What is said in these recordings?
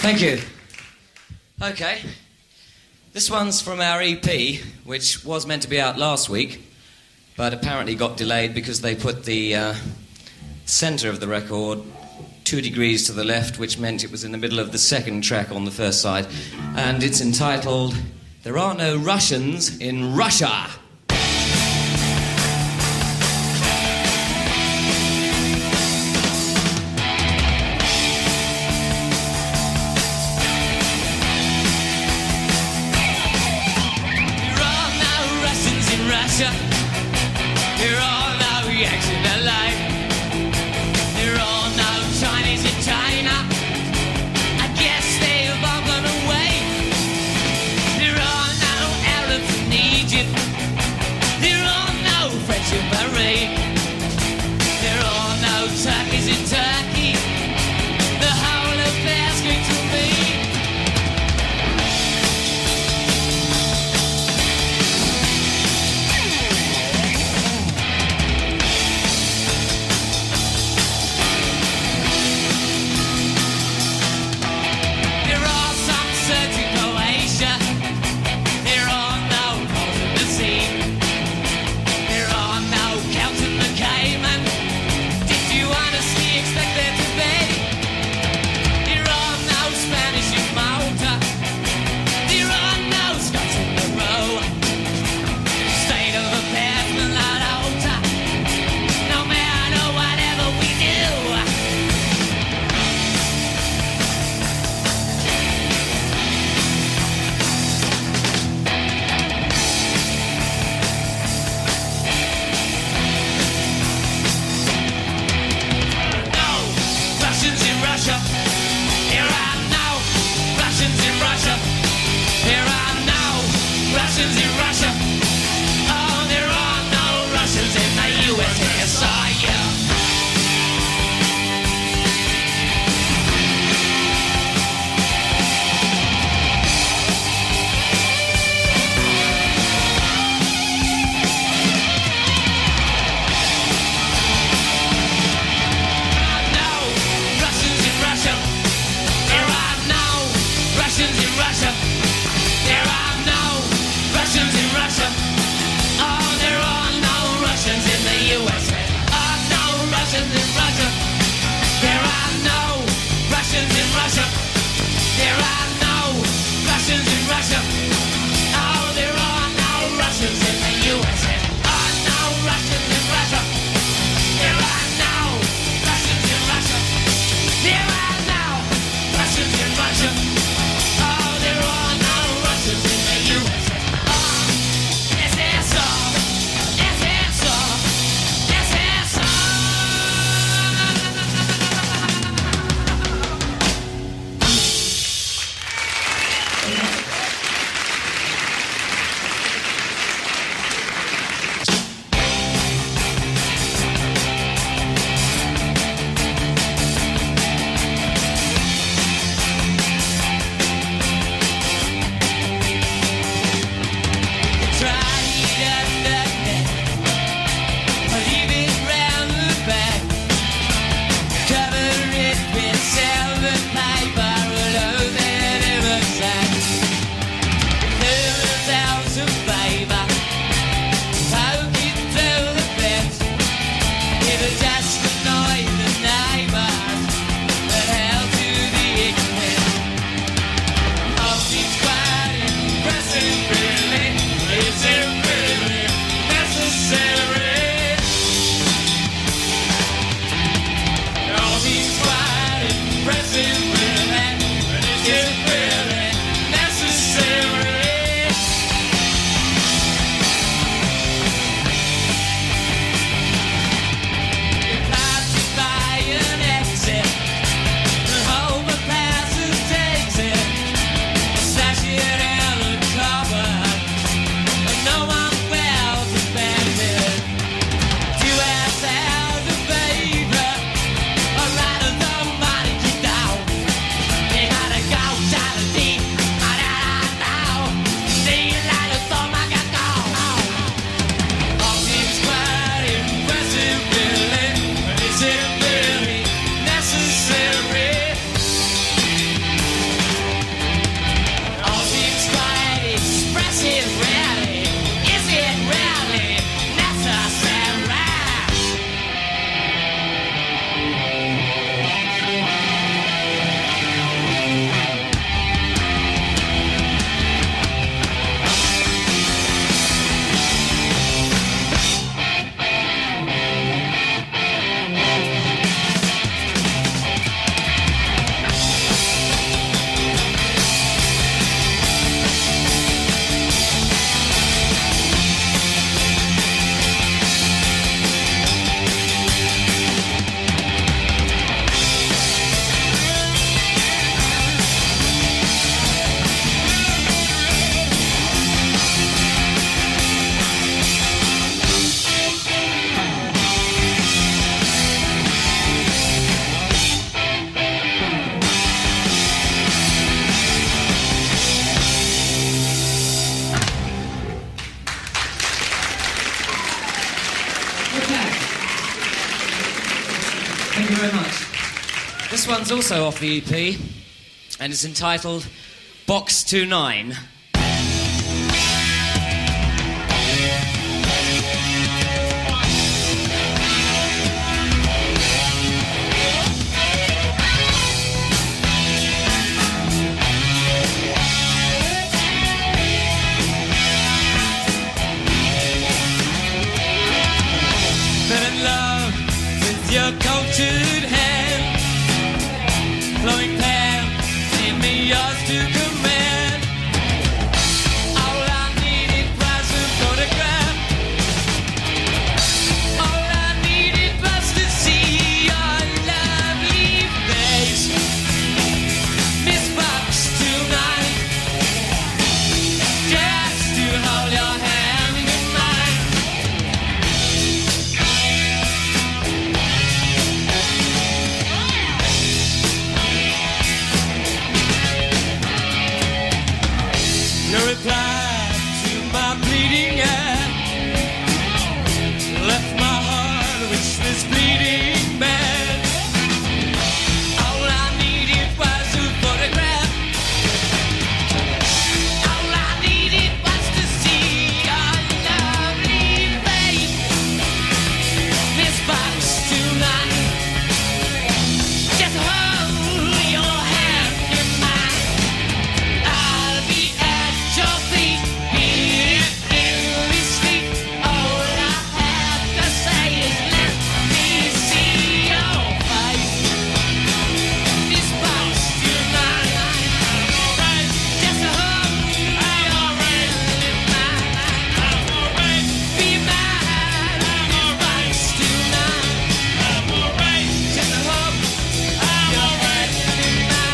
Thank you. Okay. This one's from our EP, which was meant to be out last week, but apparently got delayed because they put the centre of the record 2 degrees to the left, which meant it was in the middle of the second track on the first side. And it's entitled, There Are No Russians in Russia. Russia, you're all now reaction alive. You're all now Chinese in China. I guess they've all gone away. You're all now Arabs in Egypt. You're all now French in Bahrain. You're all now Turkeys in Turkey. The whole affair's going to be. This one's also off the EP, and it's entitled Box 29. Your cultured hand, flowing pale, made me yours to command. All I needed was a photograph. All I needed was to see your lovely face. Miss Box tonight, just to hold your hand in mine. Your reply to my pleading ad left my heart with this bleeding bad. All I needed was a photograph. All I needed was to see your lovely face. Miss Box tonight, just hold your hand in mine. I'll be at your feet, here in this street. All I have to say is let me see your face. Miss Box tonight, just hold your hand in mine. Be mine, Miss Box tonight. Just hold your hand in mine.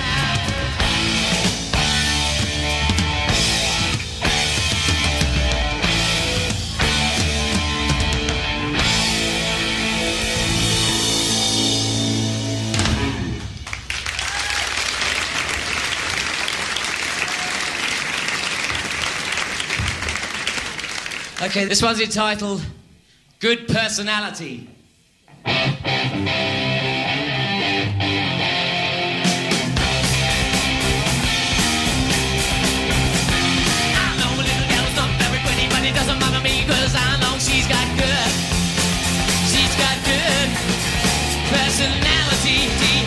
Okay, this one's entitled Good Personality. I know a little girl's not very pretty, but it doesn't bother me, 'cause I know she's got good personality.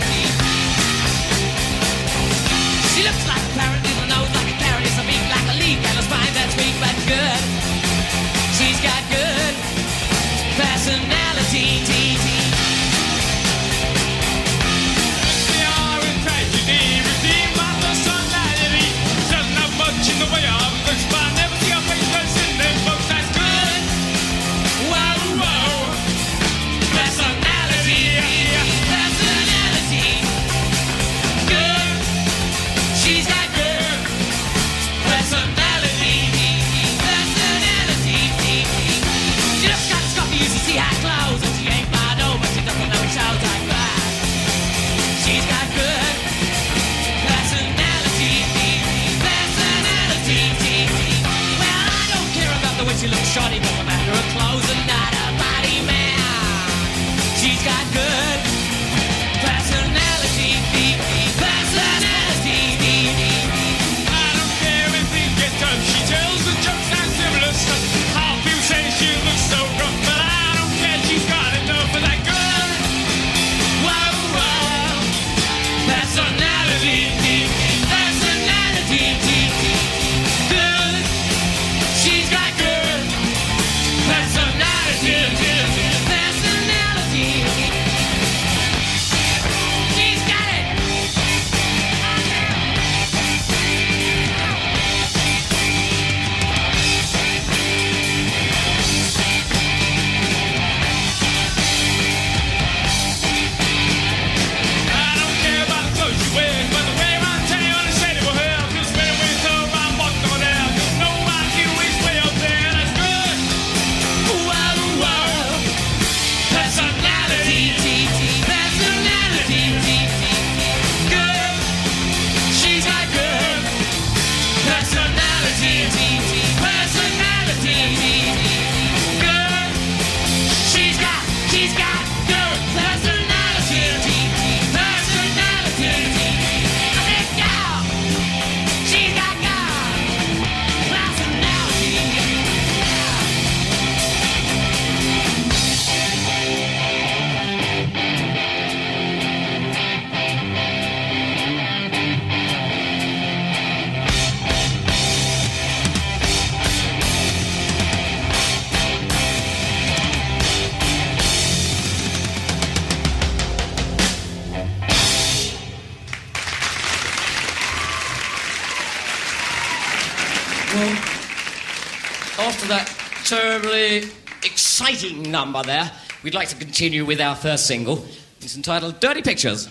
She looks like a parrot, with a nose like a carrot, it's a beak like a leaf, and a spine that's weak but good. She's got good personality. They are a tragedy, redeemed by the sunlight. Doesn't have much in the way of looks, but I never see a face that's in them books. That's good. Whoa, whoa. Personality. Good. She's got good personality. She looks kind of scruffy, you should see her clothes, and she ain't bad over, she doesn't know it shows like that. She's got good personality. Well, I don't care about the way she looks shoddy, but the matter of clothes and not a body man. She's got good personality. I don't care if things get tough. She tells the jokes and similar stuff. Half you say she looks so rough, but I don't care. She's got enough of that good. Whoa, whoa. Personality. Good. She's got good personality. Well, after that terribly exciting number there, we'd like to continue with our first single. It's entitled Dirty Pictures.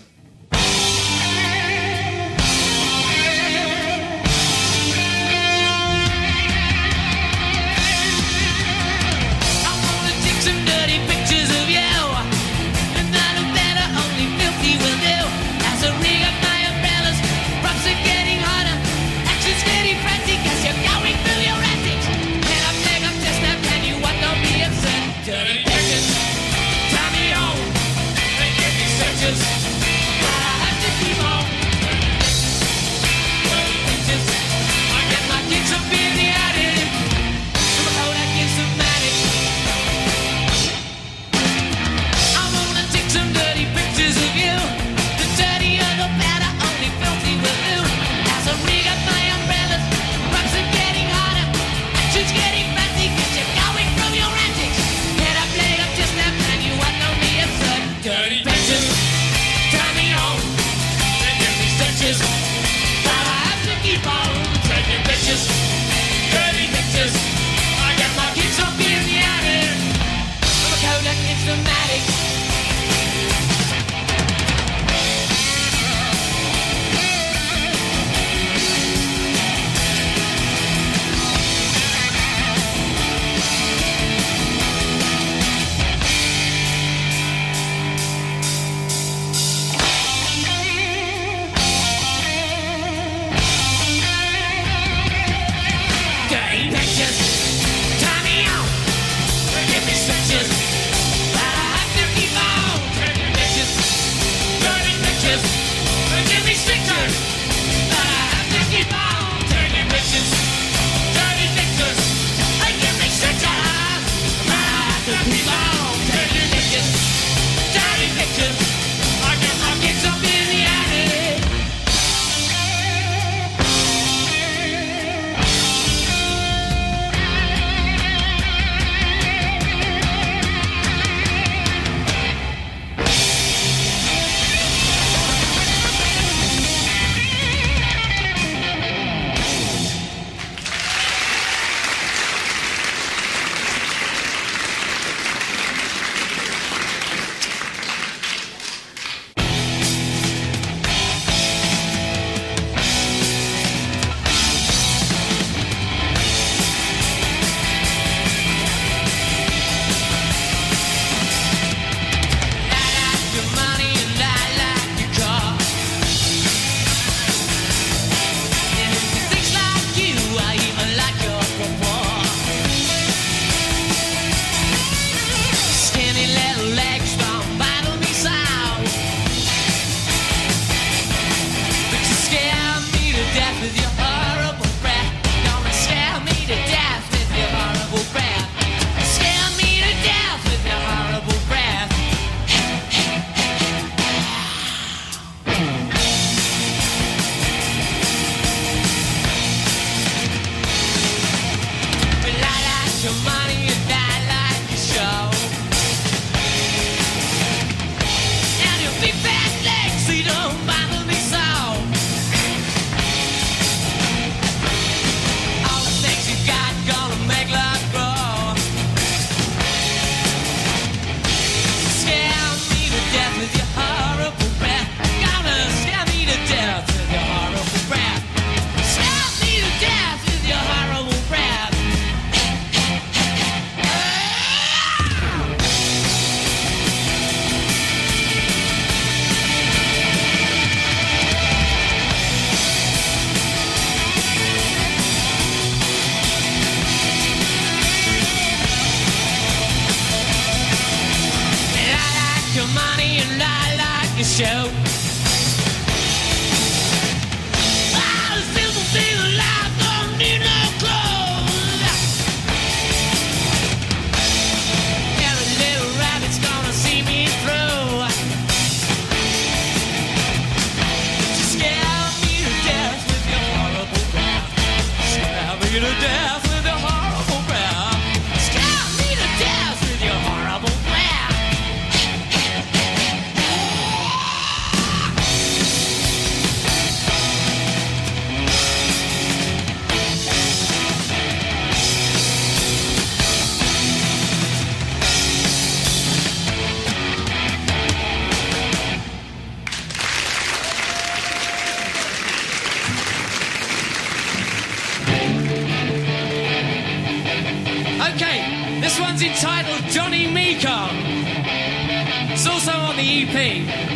Okay, this one's entitled Johnny Mekong. It's also on the E EP.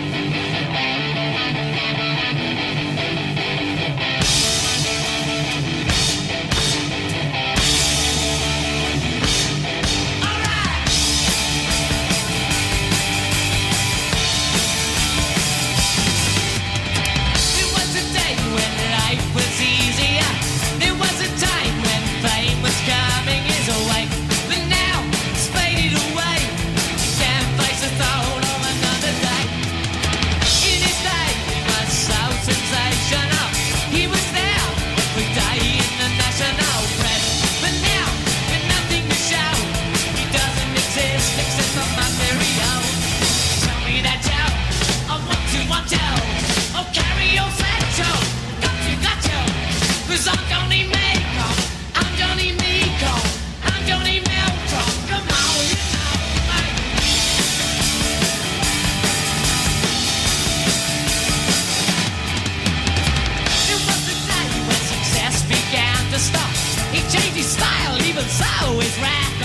He changed his style, even so his rap.